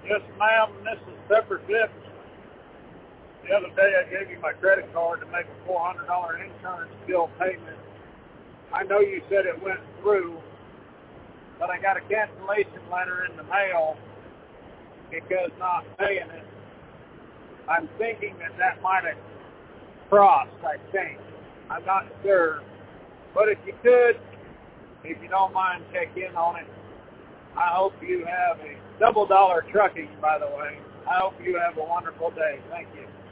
Yes, ma'am, this is Pepper Tips. The other day I gave you my credit card to make a $400 insurance bill payment. I know you said it went through, but I got a cancellation letter in the mail because not paying it. I'm thinking that might have crossed, I think. I'm not sure. But if you could, if you don't mind, check in on it. I hope you have a double dollar trucking, by the way. I hope you have a wonderful day. Thank you.